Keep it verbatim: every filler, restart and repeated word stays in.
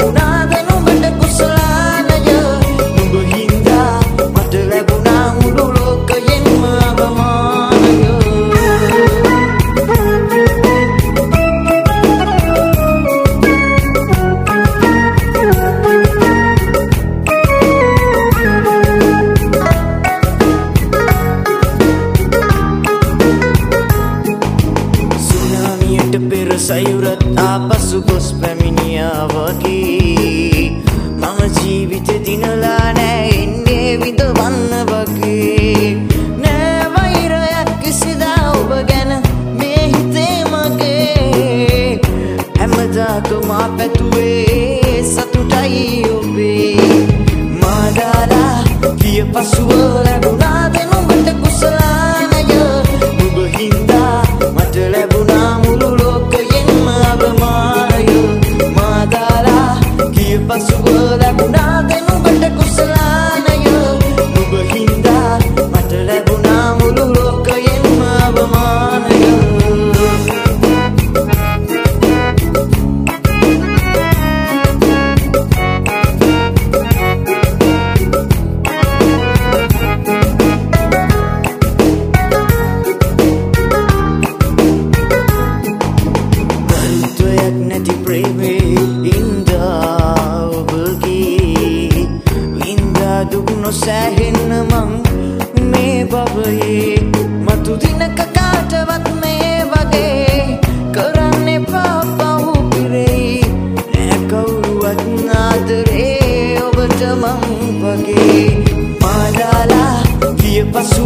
ලැබුණාද නුඹට කුසලානය නුඹ හින්දා මට ලැබුණා මුළු ලෝකයෙන්ම අභමානය පෙර සයුරත් ආපසු ගොස් පැමිණියා වගේ මම ජීවිතෙ දිනලා නෑ එන්නේ විඳවන්න වගේ නෑ වෛරයක් කිසිදා ඔබ ගැන මේ හිතේ මගේ හැමදාක මා පැතුවේ සතුටයි ඔබේ මා දාලා ගිය පසුව ලැබුණාද නුඹට කුසලානය නුඹ හින්දා මට ලැබුණා මුළු ලෝකයෙන්ම අභමානය මා දාලා ගිය පසුව ලැබුණාද නුඹට කුසලානය නුඹ හින්දා මට ලැබුණා මුළු ලෝකයෙන්ම අභමානය නැති ප්‍රේමේ ඉඳා ඔබගේ වින්දා දුක් නොසැහෙන්න මං මේ බබයේ මතු දිනක කාටවත් මේ වගේ කරන්න එපා පව් පිරෙයි නෑ කවුරුවත් ආදරේ ඔබට මං වගේ මා දාලා ගිය පසු